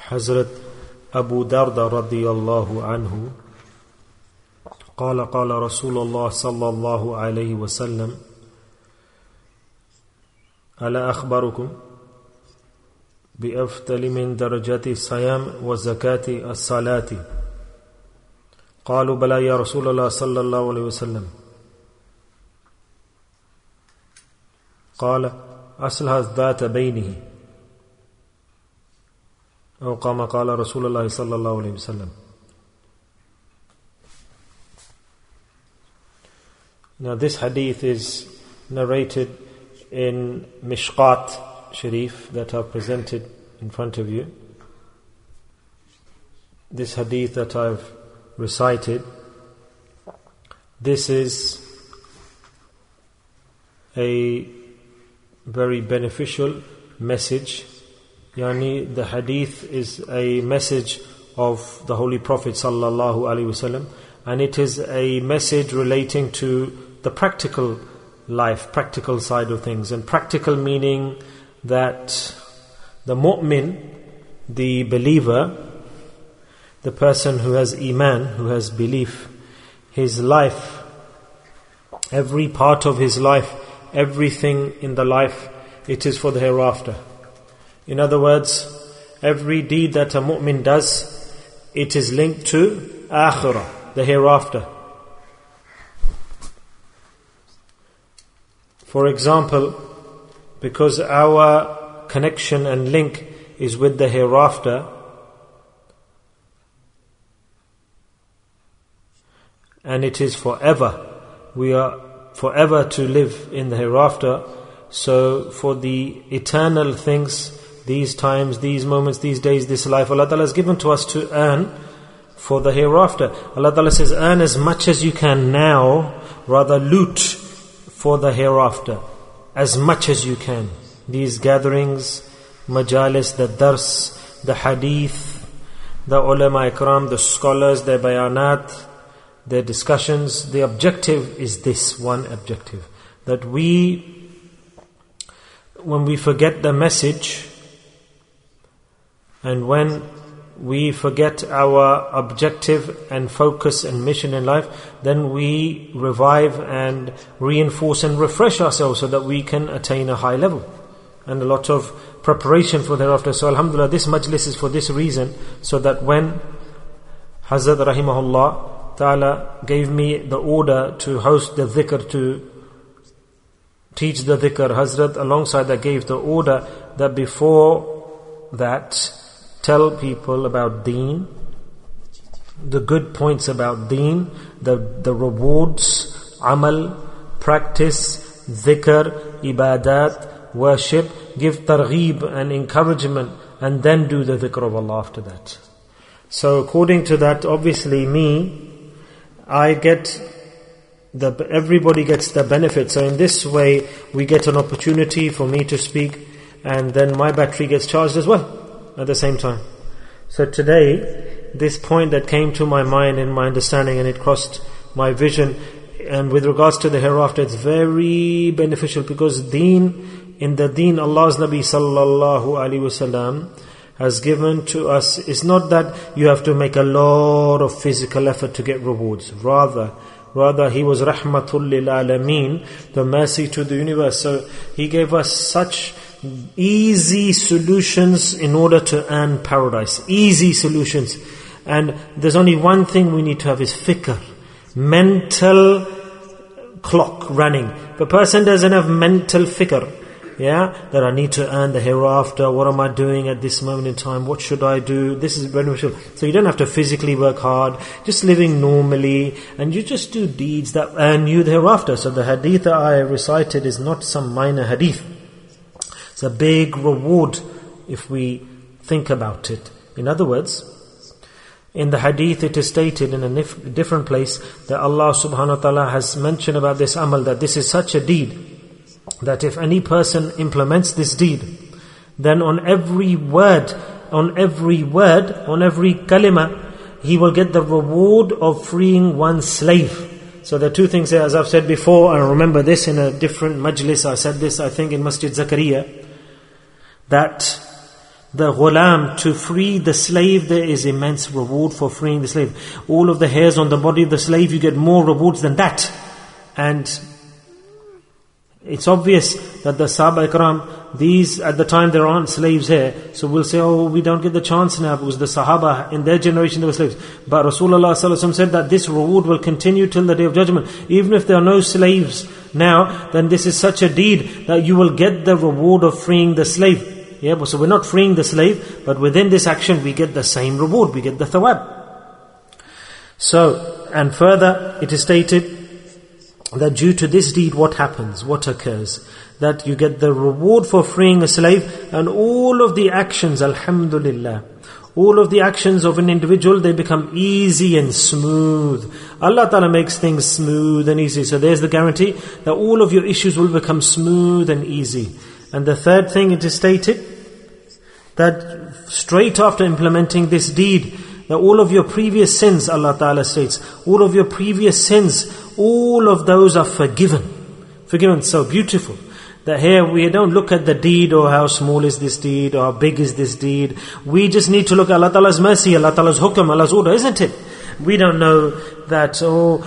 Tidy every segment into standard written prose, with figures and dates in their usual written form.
Hazrat Abu Darda radiyallahu anhu قال قال رسول الله صلى الله عليه وسلم ألا أخبركم بأفضل من درجات الصيام وزكاة الصلاة قالوا بلى يا رسول الله صلى الله عليه وسلم قال أصلح ذات بينه أو كما قال رسول الله صلى الله عليه وسلم. Now this hadith is narrated in Mishqat Sharif that I've presented in front of you. This hadith that I've recited, this is a very beneficial message. Yani the hadith is a message of the Holy Prophet sallallahu alaihi wasallam, and it is a message relating to the practical life, practical side of things. And practical meaning that the mu'min, the believer, the person who has iman, who has belief, his life, every part of his life, everything in the life, it is for the hereafter. In other words, every deed that a mu'min does, it is linked to akhirah, the hereafter. For example, because our connection and link is with the hereafter, and it is forever, we are forever to live in the hereafter. So for the eternal things, these times, these moments, these days, this life, Allah Ta'ala has given to us to earn for the hereafter. Allah Ta'ala says, earn as much as you can now, rather loot for the hereafter, as much as you can. These gatherings, majalis, the dars, the hadith, the ulama ikram, the scholars, their bayanat, their discussions, the objective is this one objective, that we, when we forget the message, and when we forget our objective and focus and mission in life, then we revive and reinforce and refresh ourselves so that we can attain a high level. And a lot of preparation for thereafter. So alhamdulillah, this majlis is for this reason, so that when Hazrat rahimahullah ta'ala gave me the order to host the dhikr, to teach the dhikr, Hazrat alongside that gave the order that before that, tell people about deen, the good points about deen, the rewards, amal, practice, dhikr, ibadat, worship, give targheeb and encouragement, and then do the dhikr of Allah after that. So according to that, obviously everybody gets the benefit. So in this way, we get an opportunity for me to speak, and then my battery gets charged as well at the same time. So today, this point that came to my mind and my understanding, and it crossed my vision, and with regards to the hereafter, it's very beneficial, because in the deen, Allah's Nabi sallallahu alaihi wasallam has given to us, it's not that you have to make a lot of physical effort to get rewards. Rather, he was rahmatul lil alameen, the mercy to the universe. So he gave us such easy solutions in order to earn paradise. Easy solutions. And there's only one thing we need to have, is fikr. Mental clock running. If a person doesn't have mental fikr, that I need to earn the hereafter, what am I doing at this moment in time, what should I do, this is beneficial. So you don't have to physically work hard, just living normally, and you just do deeds that earn you the hereafter. So the hadith that I recited is not some minor hadith. It's a big reward if we think about it. In other words, in the hadith it is stated in a different place that Allah subhanahu wa ta'ala has mentioned about this amal, that this is such a deed that if any person implements this deed, then on every word, on every kalima, he will get the reward of freeing one slave. So there are two things here, as I've said before. I remember this in a different majlis. I said this, I think, in Masjid Zakaria, that the ghulam, to free the slave, there is immense reward for freeing the slave. All of the hairs on the body of the slave, you get more rewards than that. And it's obvious that the Sahaba Ikram, these at the time there aren't slaves here, so we'll say, oh, we don't get the chance now because the Sahaba in their generation they were slaves. But Rasulullah ﷺ said that this reward will continue till the Day of Judgment. Even if there are no slaves now, then this is such a deed that you will get the reward of freeing the slave. Yeah, so we're not freeing the slave, but within this action we get the same reward, we get the thawab. So, and further it is stated that due to this deed what happens, what occurs? That you get the reward for freeing a slave, and all of the actions, alhamdulillah, all of the actions of an individual, they become easy and smooth. Allah Ta'ala makes things smooth and easy. So there's the guarantee that all of your issues will become smooth and easy. And the third thing, it is stated that straight after implementing this deed, that all of your previous sins, Allah Ta'ala states, all of your previous sins, all of those are forgiven. Forgiven, so beautiful. That here we don't look at the deed or how small is this deed or how big is this deed. We just need to look at Allah Ta'ala's mercy, Allah Ta'ala's hukam, Allah's order, isn't it? We don't know that,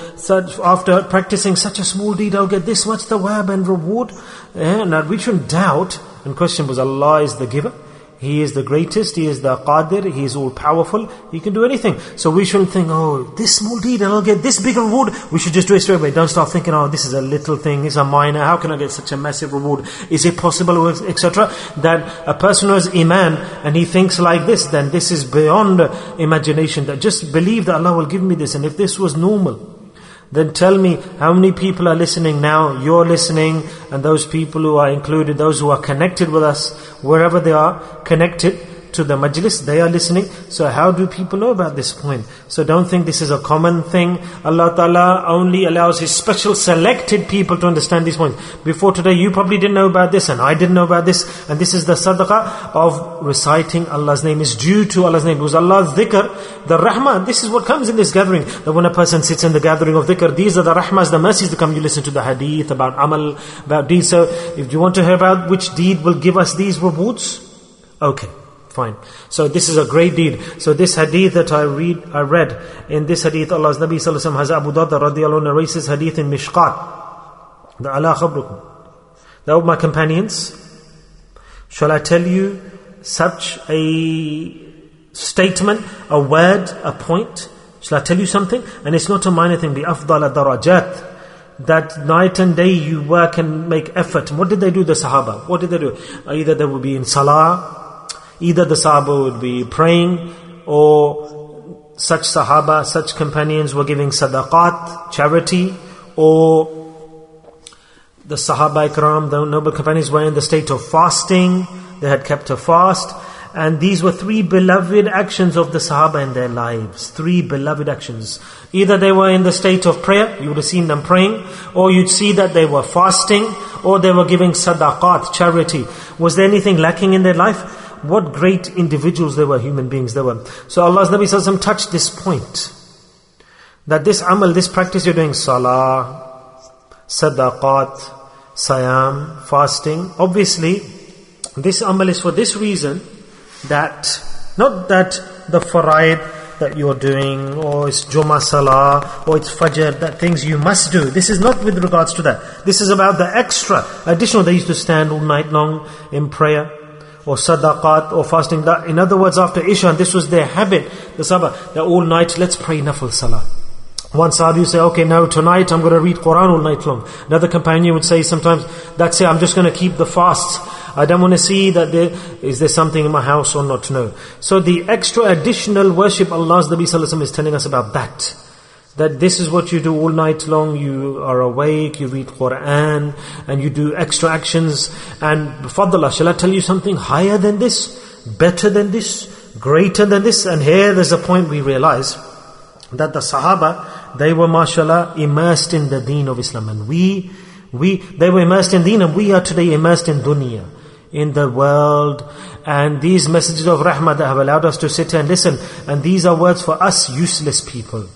after practicing such a small deed, I'll get this much thawab and reward. Now we shouldn't doubt and question, because Allah is the giver. He is the greatest, He is the Qadir, He is all powerful, He can do anything. So we shouldn't think, this small deed and I'll get this big reward. We should just do it straight away. Don't start thinking, this is a little thing, it's a minor, how can I get such a massive reward? Is it possible, etc.? That a person who has iman and he thinks like this, then this is beyond imagination. That just believe that Allah will give me this, and if this was normal, then tell me how many people are listening now, you're listening, and those people who are included, those who are connected with us, wherever they are connected to the majlis, they are listening. So how do people know about this point? So don't think this is a common thing. Allah Ta'ala only allows His special selected people to understand these points. Before today, you probably didn't know about this, and I didn't know about this, and this is the sadaqah of reciting Allah's name. Is due to Allah's name. Because Allah's dhikr, the rahmah, this is what comes in this gathering. That when a person sits in the gathering of dhikr, these are the rahmahs, the mercies that come. You listen to the hadith about amal, about deeds. So if you want to hear about which deed will give us these rewards, okay. Fine. So this is a great deed. So this hadith that I read, in this hadith, Allah's Nabi Sallallahu Alaihi Wasallam has Abu Darda radiallahu anhu narrates this hadith in Mishqat. The Allah khabrukum. Now my companions, shall I tell you such a statement, a word, a point? Shall I tell you something? And it's not a minor thing. Bi afdal darajat. That night and day you work and make effort. And what did they do, the Sahaba? What did they do? Either they would be in salah, either the Sahaba would be praying, or such Sahaba, such companions were giving sadaqat, charity, or the Sahaba Ikram, the noble companions, were in the state of fasting, they had kept a fast, and these were three beloved actions of the Sahaba in their lives. Three beloved actions. Either they were in the state of prayer, you would have seen them praying, or you'd see that they were fasting, or they were giving sadaqat, charity. Was there anything lacking in their life? What great individuals they were, human beings they were. So Allah's Nabi Sallallahu Alaihi Wasallam touched this point. That this amal, this practice you're doing, salah, sadaqat, sayam, fasting. Obviously, this amal is for this reason, that, not that the faraid that you're doing, or it's Jummah Salah, or it's Fajr, that things you must do. This is not with regards to that. This is about the extra, additional. They used to stand all night long in prayer, or sadaqat, or fasting. In other words, after Isha, and this was their habit, the Sahaba, that all night, let's pray nafil salah. One Sahabi would say, okay, now tonight I'm going to read Quran all night long. Another companion would say sometimes, that's it, I'm just going to keep the fasts. I don't want to see that is there something in my house or not. No. So the extra additional worship, Allah's Nabi Sallallahu Alaihi Wasallam is telling us about that. That this is what you do all night long. You are awake, you read Quran, and you do extra actions. And bifadlillah, shall I tell you something higher than this? Better than this? Greater than this? And here there's a point we realize, that the Sahaba, they were mashallah immersed in the deen of Islam. And they were immersed in deen, and we are today immersed in dunya, in the world. And these messages of rahmah that have allowed us to sit and listen. And these are words for us useless people.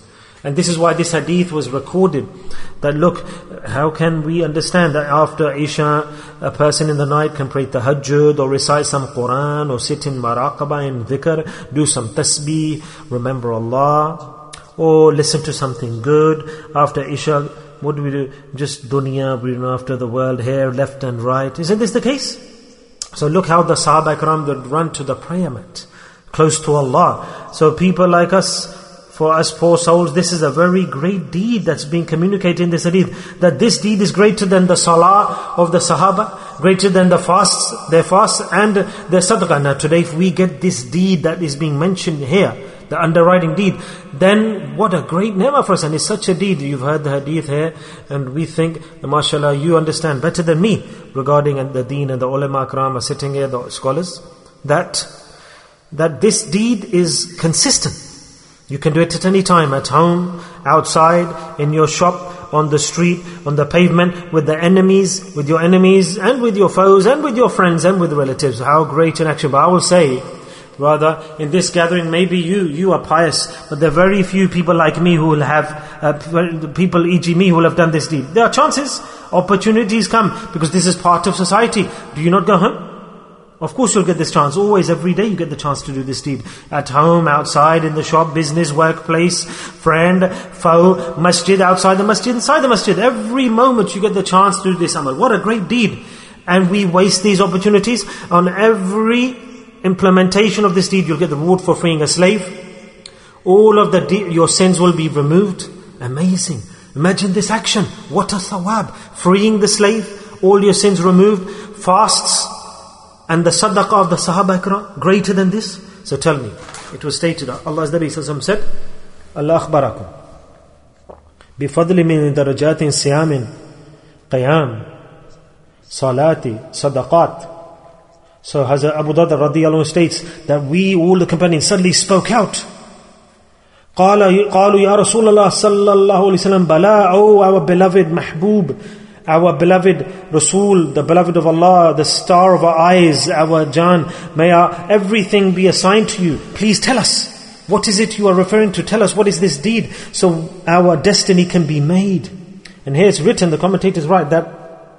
And this is why this hadith was recorded. That look, how can we understand that after Isha, a person in the night can pray tahajjud or recite some Quran or sit in maraqabah in dhikr, do some tasbih, remember Allah, or listen to something good. After Isha, what do we do? Just dunya, we run after the world here, left and right. Isn't this the case? So look how the Sahaba Ikram would run to the prayer mat, close to Allah. So people like us, for us poor souls, this is a very great deed that's being communicated in this hadith. That this deed is greater than the salah of the Sahaba, greater than the fasts, their fasts and their sadaqah. Now today if we get this deed that is being mentioned here, the underwriting deed, then what a great ni'mah for us. And it's such a deed. You've heard the hadith here, and we think, mashallah, you understand better than me regarding the deen, and the ulama akram are sitting here, the scholars, that this deed is consistent. You can do it at any time, at home, outside, in your shop, on the street, on the pavement, with the enemies, with your enemies, and with your foes, and with your friends, and with relatives. How great an action. But I will say, rather, in this gathering, maybe you are pious, but there are very few people like me who will have, people e.g. me who will have done this deed. There are chances, opportunities come, because this is part of society. Do you not go home? Of course you'll get this chance. Always, every day you get the chance to do this deed. At home, outside, in the shop, business, workplace, friend, foe, masjid, outside the masjid, inside the masjid. Every moment you get the chance to do this amal. What a great deed. And we waste these opportunities. On every implementation of this deed, you'll get the reward for freeing a slave. All of your sins will be removed. Amazing. Imagine this action. What a thawab. Freeing the slave, all your sins removed, fasts, and the sadaqah of the Sahaba Ikram, greater than this? So tell me, it was stated, Allah's Nabi Sallallahu Alaihi Wasallam said, Allah akhbarakum bifadli min darajatin siyamin qiyam salati sadaqat. So Hazrat Abu Darda radiyallahu anhu states that we, all the companions, suddenly spoke out. قالوا يا رسول الله صلى الله عليه وسلم بلا, oh our beloved Mahbub, our beloved Rasul, the beloved of Allah, the star of our eyes, our Jan, may everything be assigned to you. Please tell us, what is it you are referring to? Tell us, what is this deed? So our destiny can be made. And here it's written, the commentators write that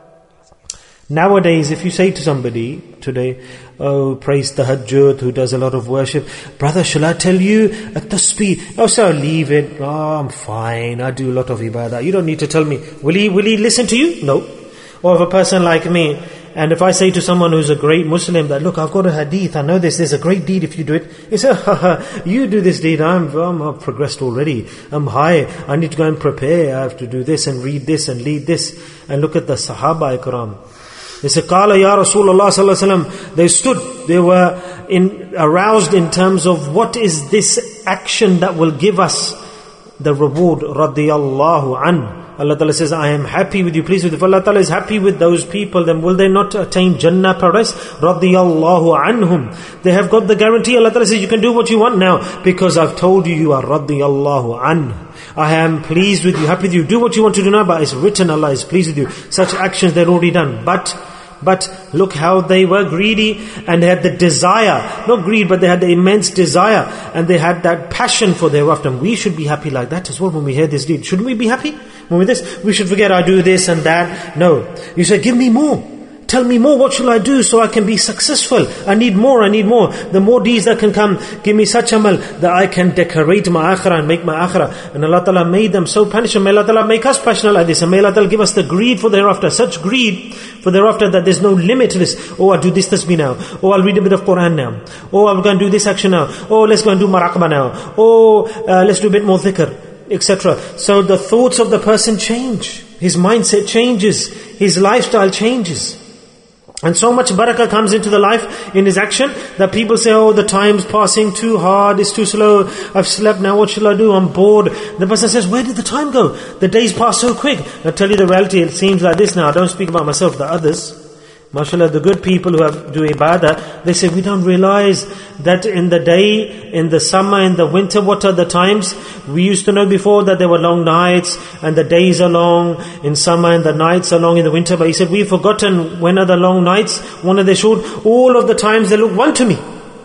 nowadays, if you say to somebody today, oh, praise tahajjud, who does a lot of worship, brother, shall I tell you at tasbih? Oh, sir, leave it. Oh, I'm fine. I do a lot of ibadah. You don't need to tell me. Will he listen to you? No. Or if a person like me, and if I say to someone who's a great Muslim that, look, I've got a hadith, I know there's a great deed if you do it. He says, you do this deed, I'm progressed already. I'm high. I need to go and prepare. I have to do this and read this and lead this. And look at the Sahaba Ikram. They said, Qala ya Rasulullah sallallahu alaihi wasallam. They stood, they were aroused in terms of what is this action that will give us the reward, radiyallahu an. Allah Ta'ala says, I am happy with you, pleased with you. If Allah Ta'ala is happy with those people, then will they not attain Jannah, paradise? Radiyallahu anhum. They have got the guarantee. Allah Ta'ala says, you can do what you want now, because I've told you, you are radiyallahu an. I am pleased with you, happy with you. Do what you want to do now, but it's written Allah is pleased with you. Such actions they're already done. But look how they were greedy, and they had the desire, not greed, but they had the immense desire, and they had that passion for thereafter. And we should be happy like that as well when we hear this deed. Shouldn't we be happy when we this? We should forget I do this and that. No. You say, give me more. Tell me more, what shall I do so I can be successful? I need more. The more deeds that can come, give me such amal that I can decorate my akhirah and make my akhirah. And Allah Ta'ala made them so passionate. May Allah Ta'ala make us passionate like this. And may Allah Ta'ala give us the greed for thereafter. Such greed for thereafter that there's no limit to this. Oh, I'll do this tasbih now. Oh, I'll read a bit of Quran now. Oh, I'm going to do this action now. Oh, let's go and do maraqabah now. Oh, let's do a bit more dhikr, etc. So the thoughts of the person change. His mindset changes. His lifestyle changes. And so much barakah comes into the life in his action that people say, oh, the time's passing too hard, it's too slow, I've slept now, what shall I do? I'm bored. The person says, where did the time go? The days pass so quick. I'll tell you the reality, it seems like this now. I don't speak about myself, the others. MashaAllah, the good people who do ibadah, they say, we don't realize that in the day, in the summer, in the winter, what are the times? We used to know before that there were long nights, and the days are long in summer, and the nights are long in the winter. But he said, we've forgotten when are the long nights, when are they short. All of the times they look one to me.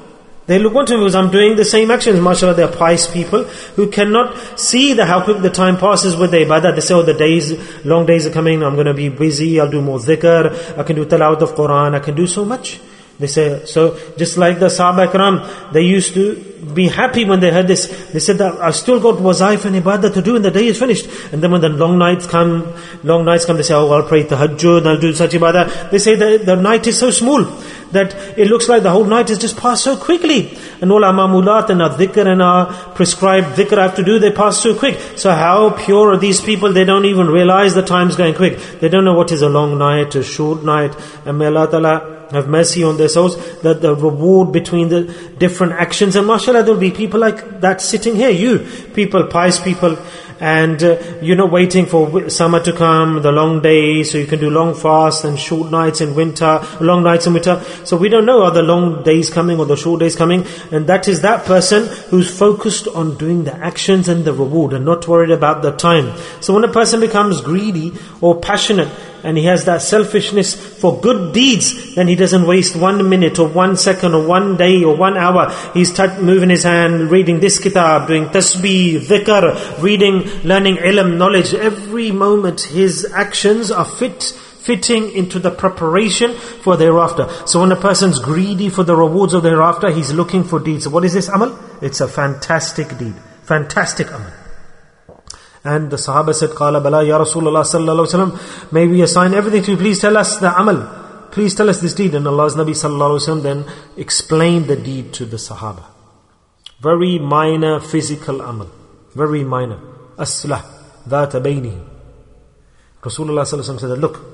They look on to me because I'm doing the same actions. MashaAllah, they are pious people who cannot see how quick the time passes with the ibadah. They say, oh, the days, long days are coming, I'm going to be busy, I'll do more dhikr, I can do tilawat of Quran, I can do so much. They say, so just like the Sahaba Ikram, they used to be happy when they heard this. They said that I've still got wazaif and ibadah to do and the day is finished. And then when the long nights come, they say, oh, I'll pray tahajjud, I'll do such ibadah. They say that the night is so small that it looks like the whole night has just passed so quickly. And all our mamulat and our dhikr and our prescribed dhikr I have to do, they pass so quick. So how pure are these people? They don't even realize the time's going quick. They don't know what is a long night, a short night. And may Allah Ta'ala have mercy on their souls, that the reward between the different actions. And mashallah, there will be people like that sitting here. You people, pious people, and you're not waiting for summer to come, the long days, so you can do long fasts and short nights in winter, long nights in winter. So we don't know, are the long days coming or the short days coming? And that is that person who's focused on doing the actions and the reward and not worried about the time. So when a person becomes greedy or passionate, and he has that selfishness for good deeds, then he doesn't waste 1 minute or 1 second or 1 day or 1 hour. He's moving his hand, reading this kitab, doing tasbih, dhikr, reading, learning ilm, knowledge. Every moment his actions are fitting into the preparation for thereafter. So when a person's greedy for the rewards of thereafter, he's looking for deeds. So what is this amal? It's a fantastic deed. Fantastic amal. And the Sahaba said, Qala bala ya Rasulullah sallallahu alaihi wasallam, may we assign everything to you, please tell us the amal. Please tell us this deed. And Allah's Nabi sallallahu alaihi wasallam then explained the deed to the Sahaba. Very minor physical amal. Very minor. Aslah, dhata baynihi. Rasulullah sallallahu alaihi wasallam said, look,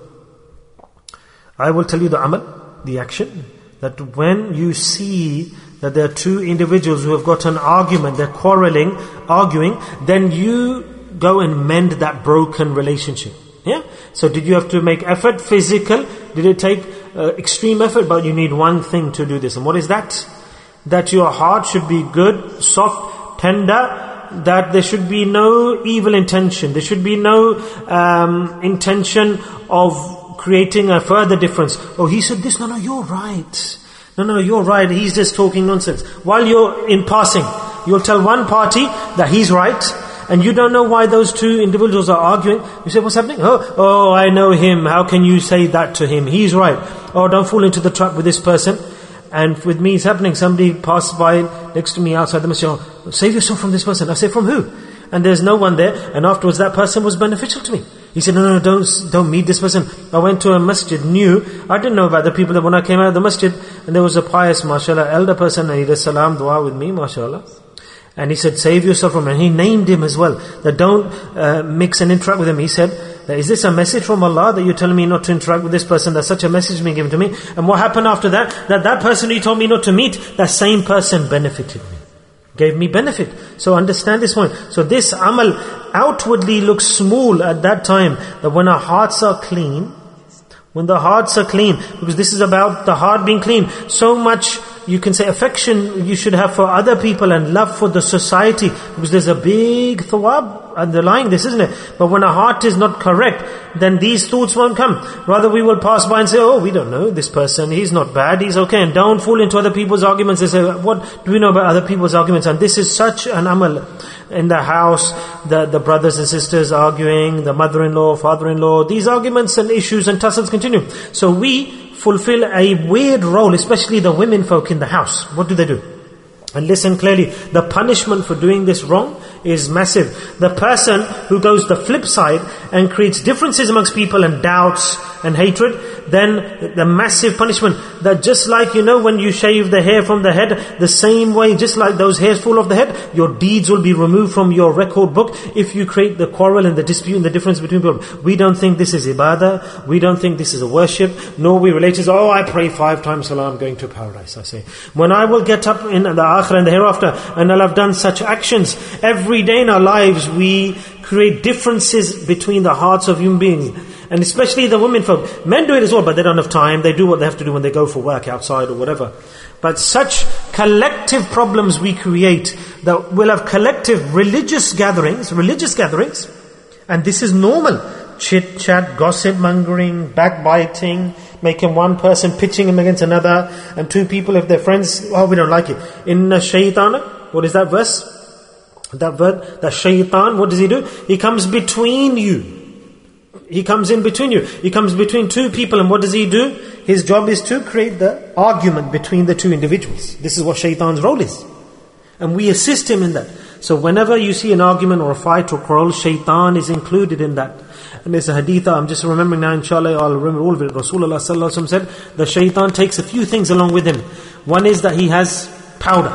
I will tell you the amal, the action, that when you see that there are two individuals who have got an argument, they're quarreling, arguing, then you go and mend that broken relationship. Yeah? So did you have to make effort, physical? Did it take extreme effort? But you need one thing to do this. And what is that? That your heart should be good, soft, tender, that there should be no evil intention. There should be no intention of creating a further difference. Oh, he said this. No, you're right. No, you're right. He's just talking nonsense. While you're in passing, you'll tell one party that he's right, and you don't know why those two individuals are arguing. You say, what's happening? Oh, I know him. How can you say that to him? He's right. Oh, don't fall into the trap with this person. And with me it's happening. Somebody passed by next to me outside the masjid. Oh, save yourself from this person. I say, from who? And there's no one there. And afterwards that person was beneficial to me. He said, no, don't meet this person. I went to a masjid, I didn't know about the people that when I came out of the masjid, and there was a pious, mashallah, elder person, and he did salam dua with me, mashallah. And he said, save yourself from him. And he named him as well. That don't mix and interact with him. He said, is this a message from Allah that you're telling me not to interact with this person? That's such a message being given to me. And what happened after that? That person you told me not to meet, that same person benefited me. Gave me benefit. So understand this point. So this amal outwardly looks small at that time. That when our hearts are clean, because this is about the heart being clean, so much you can say affection you should have for other people and love for the society, because there's a big thawab underlying this, isn't it? But when our heart is not correct, then these thoughts won't come. Rather we will pass by and say, oh, we don't know this person, he's not bad, he's okay. And don't fall into other people's arguments. They say, what do we know about other people's arguments? And this is such an amal. In the house, the brothers and sisters arguing, the mother-in-law, father-in-law, these arguments and issues and tussles continue. So we fulfill a weird role, especially the women folk in the house. What do? And listen clearly, the punishment for doing this wrong is massive. The person who goes the flip side and creates differences amongst people and doubts and hatred, then the massive punishment, that just like when you shave the hair from the head, the same way, just like those hairs fall off the head, your deeds will be removed from your record book if you create the quarrel and the dispute and the difference between people. We don't think this is ibadah, we don't think this is a worship, nor we relate to, I pray 5 times salah, I'm going to paradise. I say, when I will get up in the akhirah and the hereafter, and I'll have done such actions, every day in our lives we create differences between the hearts of human beings. And especially the women folk. Men do it as well, but they don't have time. They do what they have to do when they go for work outside or whatever. But such collective problems we create, that we'll have collective religious gatherings, and this is normal. Chit-chat, gossip-mongering, backbiting, making one person, pitching him against another, and two people, if they're friends, oh, we don't like it. Inna shaytan, what is that verse? That word, the shaytan, what does he do? He comes between you. He comes in between you. He comes between two people, and what does he do? His job is to create the argument between the two individuals. This is what shaitan's role is. And we assist him in that. So whenever you see an argument or a fight or quarrel, shaitan is included in that. And there's a hadith, I'm just remembering now, inshallah, I'll remember all of it. Rasulullah sallallahu alaihi wasallam said, the shaitan takes a few things along with him. One is that he has powder.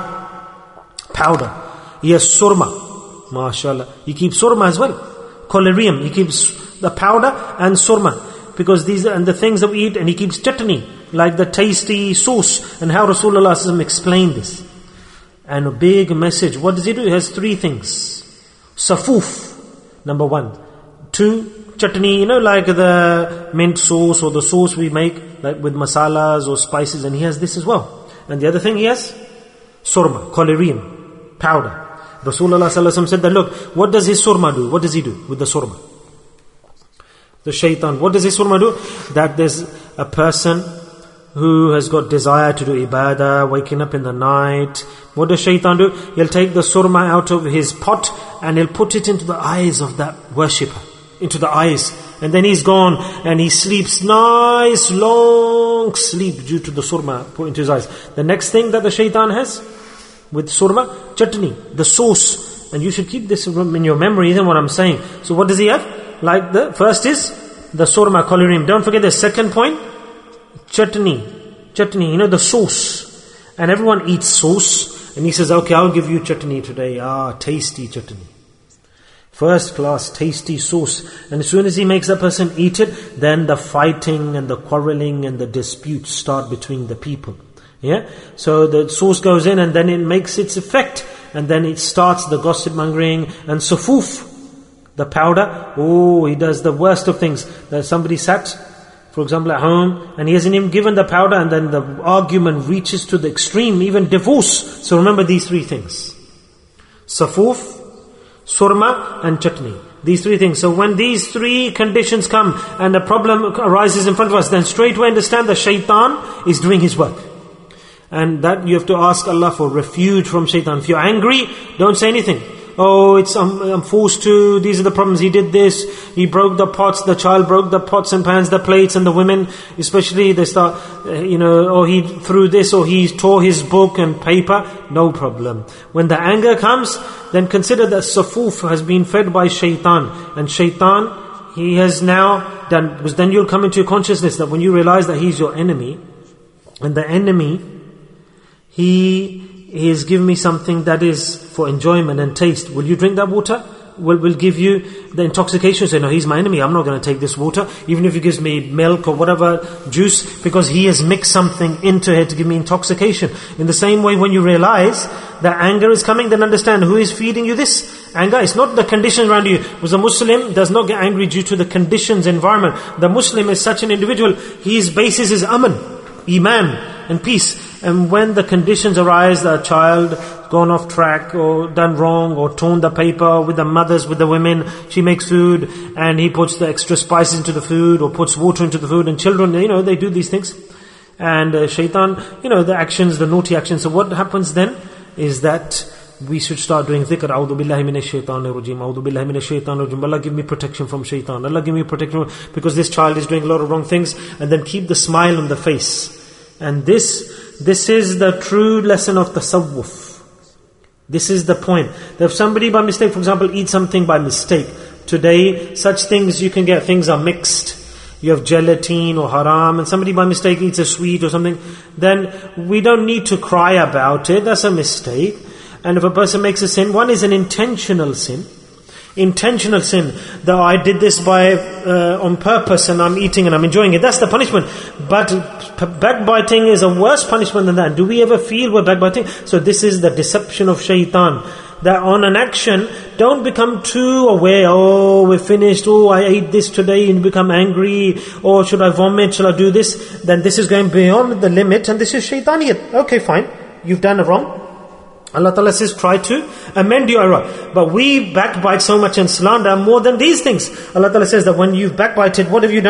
He has surma. MashaAllah. He keeps surma as well. Collyrium. He keeps the powder and surma. Because these are the things that we eat, and he keeps chutney, like the tasty sauce, and how Rasulullah sallallahu alaihi wasallam explained this. And a big message. What does he do? He has three things. Safuf, number 1. 2, chutney, like the mint sauce or the sauce we make, like with masalas or spices, and he has this as well. And the other thing he has, surma, collyrium, powder. Rasulullah sallallahu alaihi wasallam said that, look, what does his surma do? What does he do with the surma? The shaitan, what does his surma do? That there's a person who has got desire to do ibadah, waking up in the night. What does shaitan do? He'll take the surma out of his pot and he'll put it into the eyes of that worshipper. Into the eyes. And then he's gone and he sleeps nice long sleep due to the surma put into his eyes. The next thing that the shaitan has with surma, chutney, the sauce. And you should keep this in your memory, isn't what I'm saying. So what does he have? Like the first is the surma, collyrium. Don't forget the second point, chutney, the sauce. And everyone eats sauce. And he says, okay, I'll give you chutney today. Tasty chutney. First class, tasty sauce. And as soon as he makes that person eat it, then the fighting and the quarreling and the disputes start between the people. Yeah? So the sauce goes in and then it makes its effect. And then it starts the gossip mongering and sufuf. The powder, he does the worst of things. That somebody sat, for example, at home, and he hasn't even given the powder, and then the argument reaches to the extreme, even divorce. So remember these three things. Safuf, surma, and chutney. These three things. So when these three conditions come, and a problem arises in front of us, then straight away understand the shaitan is doing his work. And that you have to ask Allah for refuge from shaitan. If you're angry, don't say anything. I'm forced to, these are the problems, he did this, he broke the pots, the child broke the pots and pans, the plates, and the women, especially they start, he threw this, or he tore his book and paper, no problem. When the anger comes, then consider that safuf has been fed by shaitan, and shaitan, he has now done, because then you'll come into your consciousness that when you realize that he's your enemy, and the enemy, he has given me something that is for enjoyment and taste. Will you drink that water? Will give you the intoxication. Say, no, he's my enemy. I'm not going to take this water. Even if he gives me milk or whatever, juice, because he has mixed something into it to give me intoxication. In the same way, when you realize that anger is coming, then understand who is feeding you this anger. It's not the conditions around you. Because a Muslim does not get angry due to the conditions, environment. The Muslim is such an individual. His basis is aman, iman, and peace. And when the conditions arise, the child gone off track or done wrong or torn the paper with the mothers, with the women, she makes food and he puts the extra spices into the food or puts water into the food, and children, they do these things. And shaitan, the actions, the naughty actions. So what happens then is that we should start doing dhikr. A'udhu billahi minash shaitanir rajim. A'udhu billahi minash shaitanir rajim. Allah give me protection from shaitan. Allah give me protection because this child is doing a lot of wrong things. And then keep the smile on the face. And this is the true lesson of tasawwuf. This is the point. That if somebody by mistake, for example, eats something by mistake. Today, such things you can get, things are mixed. You have gelatin or haram, and somebody by mistake eats a sweet or something, then we don't need to cry about it. That's a mistake. And if a person makes a sin, one is an intentional sin. Intentional sin, that I did this by on purpose and I'm eating and I'm enjoying it. That's the punishment. But backbiting is a worse punishment than that. Do we ever feel we're backbiting? So this is the deception of shaitan. That on an action, don't become too aware. We're finished. I ate this today, and become angry. Or should I vomit? Shall I do this? Then this is going beyond the limit, and this is shaitaniyat. Okay, fine. You've done it wrong. Allah Ta'ala says, try to amend your error. But we backbite so much and slander more than these things. Allah Ta'ala says that when you've backbited, what have you done?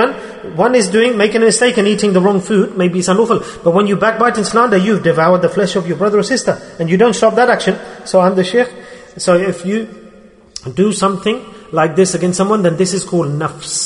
one is making a mistake and eating the wrong food, maybe it's unlawful. But when you backbite and slander, you've devoured the flesh of your brother or sister. And you don't stop that action. So I'm the sheikh. So if you do something like this against someone, then this is called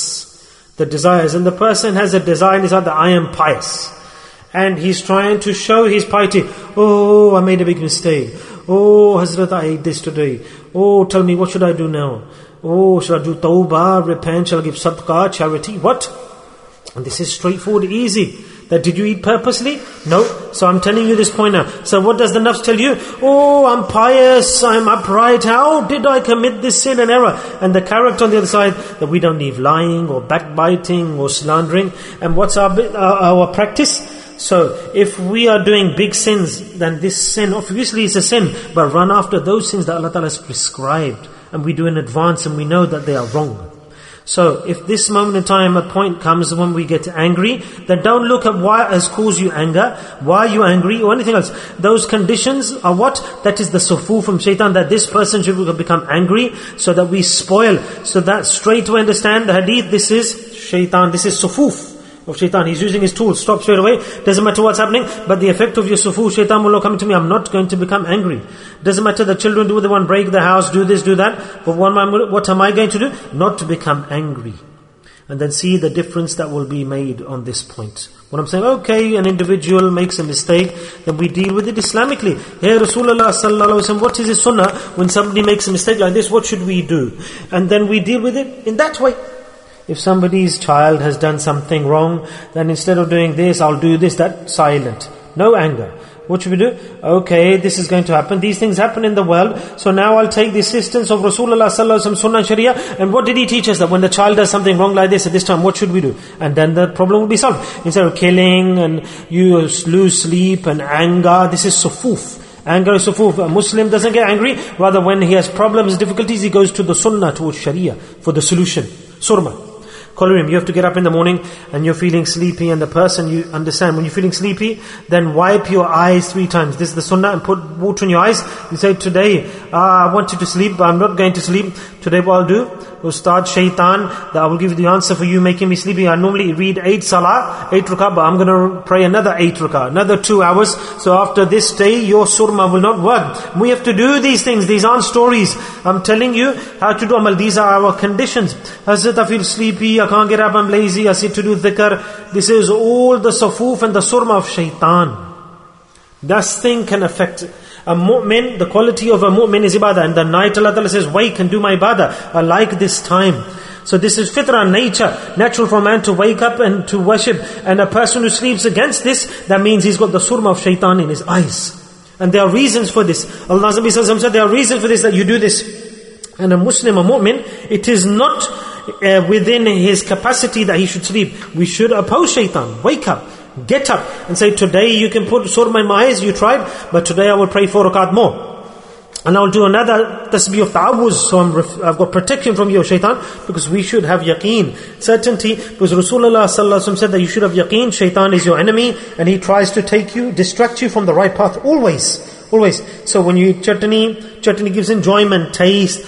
nafs, the desires. And the person has a desire in his heart that I am pious. And he's trying to show his piety. Oh, I made a big mistake. Oh, Hazrat, I ate this today. Oh, tell me, what should I do now? Oh, should I do tawbah, repent, shall I give sadaqah, charity? What? And this is straightforward, easy. That did you eat purposely? No. So I'm telling you this point now. So what does the nafs tell you? Oh, I'm pious, I'm upright. How did I commit this sin and error? And the character on the other side, that we don't need lying or backbiting or slandering. And what's our practice? So if we are doing big sins, then this sin obviously is a sin, but run after those sins that Allah Ta'ala has prescribed, and we do in advance and we know that they are wrong. So if this moment in time a point comes when we get angry, then don't look at what has caused you anger, why are you angry or anything else. Those conditions are what? That is the sufuf from shaitan, that this person should become angry so that we spoil. So that straight away understand the hadith, this is shaitan, this is sufuf of shaitan. He's using his tools. Stop straight away. Doesn't matter what's happening, but the effect of your sufu, shaitan will not come to me. I'm not going to become angry. Doesn't matter the children do what they want, break the house, do this, do that. But what am I going to do? Not to become angry. And then see the difference that will be made on this point. When I'm saying, okay, an individual makes a mistake, then we deal with it Islamically. Here Rasulullah sallallahu alaihi wasallam, what is his sunnah? When somebody makes a mistake like this, what should we do? And then we deal with it in that way. If somebody's child has done something wrong, then instead of doing this, I'll do this, that, silent. No anger. What should we do? Okay, this is going to happen. These things happen in the world. So now I'll take the assistance of Rasulullah sallallahu alaihi wasallam, Sunnah Sharia. And what did he teach us? That when the child does something wrong like this at this time, what should we do? And then the problem will be solved. Instead of killing and you lose sleep and anger, this is sufuf. Anger is sufuf. A Muslim doesn't get angry. Rather, when he has problems, difficulties, he goes to the Sunnah, towards Sharia for the solution. Surma. Colorim, you have to get up in the morning and you're feeling sleepy, and the person, you understand, when you're feeling sleepy, then wipe your eyes 3 times. This is the sunnah, and put water in your eyes. You say, today, I want you to sleep, but I'm not going to sleep. Today what I'll do, will start shaitan, that I will give you the answer for you making me sleepy. I normally read 8 salah, 8 rakah, but I'm going to pray another 8 rakah, another 2 hours. So after this day, your surma will not work. We have to do these things. These aren't stories. I'm telling you how to do amal. These are our conditions. Hazrat, I feel sleepy, I can't get up, I'm lazy, I sit to do dhikr. This is all the safuf and the surma of shaitan. That thing can affect a mu'min. The quality of a mu'min is ibadah. And the night Allah Ta'ala says, wake and do my ibadah. I like this time. So this is fitrah, nature, natural for man to wake up and to worship. And a person who sleeps against this, that means he's got the surma of shaitan in his eyes. And there are reasons for this. Allah Nabi said, there are reasons for this, that you do this. And a Muslim, a mu'min, it is not within his capacity that he should sleep. We should oppose shaitan. Wake up, get up and say, today you can put surma in my eyes, you tried, but today I will pray 4 rakat more. And I'll do another tasbih of ta'awuz, so I've got protection from you, shaitan, because we should have yaqeen, certainty, because Rasulullah sallallahu alaihi wasallam said that you should have yaqeen. Shaitan is your enemy, and he tries to distract you from the right path, always. So when you eat chutney gives enjoyment, taste.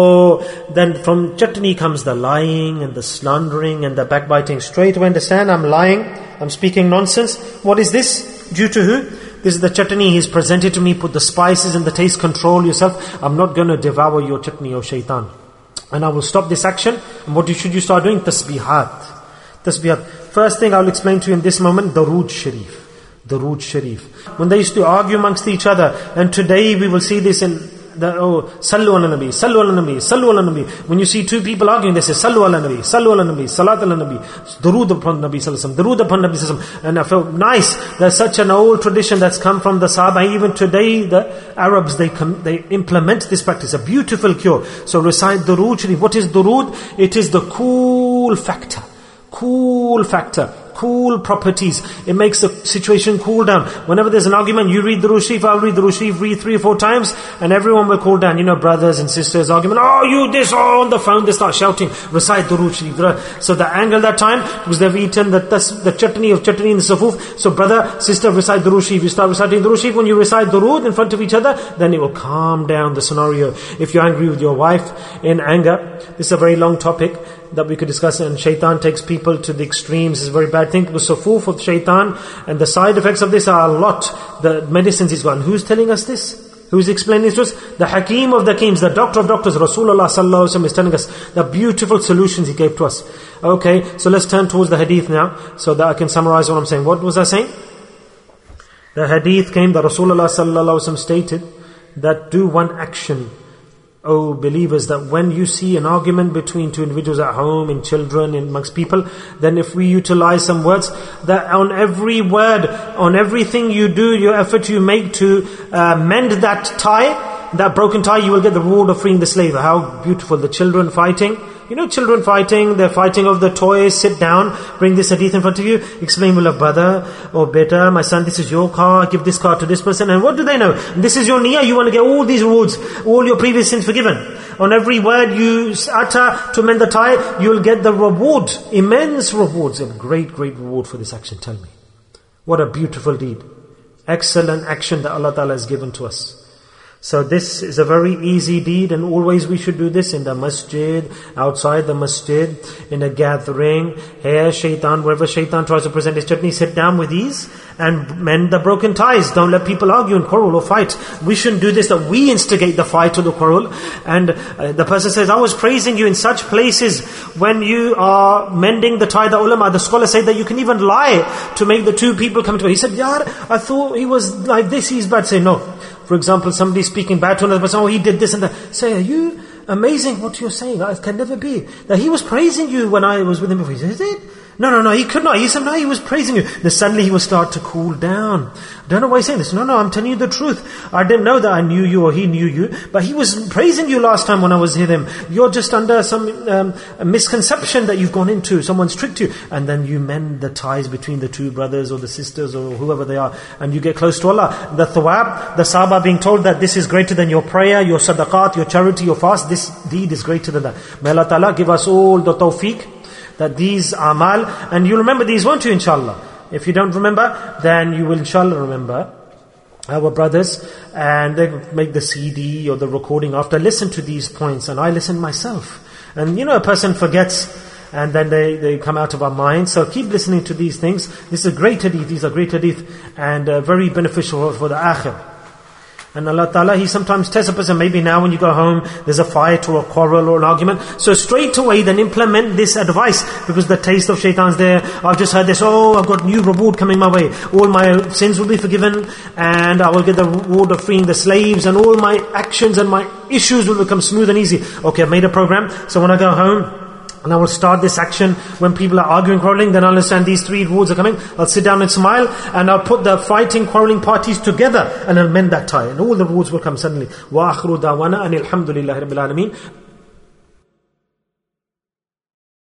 Then from chutney comes the lying and the slandering and the backbiting. Straight away understand, I'm lying, I'm speaking nonsense. What is this? Due to who? This is the chutney he's presented to me. Put the spices and the taste, control yourself. I'm not going to devour your chutney, or shaitan. And I will stop this action. And what should you start doing? Tasbihat. First thing I'll explain to you in this moment, Darood Sharif. Darood Sharif. When they used to argue amongst each other, and today we will see this in Sallu ala Nabi, Sallu ala Nabi, Sallu ala Nabi. When you see 2 people arguing, they say Sallu ala Nabi, Sallu ala Nabi, Salat ala Nabi, Darood upon Nabi sallallahu alaihi wasallam, Darood upon Nabi sallallahu alaihi wasallam. And I felt nice. There's such an old tradition that's come from the Sahaba. Even today, the Arabs, they implement this practice. A beautiful cure. So recite Darood Sharif. What is Darood? It is the cool factor. Cool properties. It makes the situation cool down. Whenever there's an argument, you read the Darood Sharif, I'll read the Darood Sharif, read 3 or 4 times, and everyone will cool down. Brothers and sisters argument, you this, on the phone, they start shouting, recite the Darood Sharif. So the anger that time, because they've eaten the chutney in the safuf. So brother, sister, recite the Darood Sharif. You start reciting the Darood Sharif. When you recite Darood in front of each other, then it will calm down the scenario. If you're angry with your wife in anger, this is a very long topic. that we could discuss. And shaitan takes people to the extremes. It's a very bad thing. Because sufuf of shaitan, and the side effects of this are a lot. The medicines he's got. And who's telling us this? Who's explaining this to us? The Hakim of the Hakims, the Doctor of Doctors, Rasulullah sallallahu alaihi wasallam is telling us the beautiful solutions he gave to us. Okay, so let's turn towards the hadith now, so that I can summarize what I'm saying. What was I saying? The hadith came that Rasulullah sallallahu alaihi wasallam stated that do one action, O believers, that when you see an argument between two individuals at home, in children, amongst people, then if we utilize some words, that on every word, on everything you do, your effort you make to mend that tie, that broken tie, you will get the reward of freeing the slave. How beautiful. The children fighting. You know, children fighting, they're fighting over the toys. Sit down, bring this hadith in front of you, explain, well, brother or beta, my son, this is your car, give this car to this person. And what do they know? This is your niyyah, you want to get all these rewards, all your previous sins forgiven. On every word you utter to mend the tie, you'll get the reward, immense rewards. A great, great reward for this action, tell me. What a beautiful deed. Excellent action that Allah Ta'ala has given to us. So this is a very easy deed, and always we should do this in the masjid, outside the masjid, in a gathering. Here, shaitan, wherever shaitan tries to present his chutney, sit down with ease and mend the broken ties. Don't let people argue and quarrel or fight. We shouldn't do this, that we instigate the fight or the quarrel. And the person says, I was praising you in such places when you are mending the tie. The ulama, the scholars say that you can even lie to make the two people come together. He said, Yar, I thought he was like this, he's bad. Say, no. For example, somebody speaking bad to another person, oh, he did this and that. Say, are you amazing what you're saying? It can never be. That he was praising you when I was with him before. He said, is it? No, he could not. He said, no, he was praising you. Then suddenly he will start to cool down. I don't know why he's saying this. No, I'm telling you the truth. I didn't know that I knew you or he knew you, but he was praising you last time when I was with him. You're just under some misconception that you've gone into. Someone's tricked you. And then you mend the ties between the two brothers or the sisters or whoever they are, and you get close to Allah. The thawab, the sahaba being told that this is greater than your prayer, your sadaqat, your charity, your fast. This deed is greater than that. May Allah Ta'ala give us all the tawfiq, that these amal, and you remember these, won't you, inshallah? If you don't remember, then you will inshallah remember. Our brothers, and they make the CD or the recording after, listen to these points, and I listen myself. And a person forgets, and then they come out of our minds. So keep listening to these things. This is a great hadith, these are great hadith, and very beneficial for the akhir. And Allah Ta'ala, He sometimes tests a person. Maybe now when you go home, there's a fight or a quarrel or an argument. So straight away then implement this advice, because the taste of shaitan's there. I've just heard this, I've got new reward coming my way. All my sins will be forgiven, and I will get the reward of freeing the slaves, and all my actions and my issues will become smooth and easy. Okay, I've made a program. So when I go home, and I will start this action when people are arguing, quarreling, then I'll understand these three rewards are coming. I'll sit down and smile, and I'll put the fighting, quarreling parties together, and I'll mend that tie, and all the rewards will come suddenly. وَآخِرُ دَعْوَانَا أَنِ الْحَمْدُ لِلَّهِ رَبِّ الْعَالَمِينَ.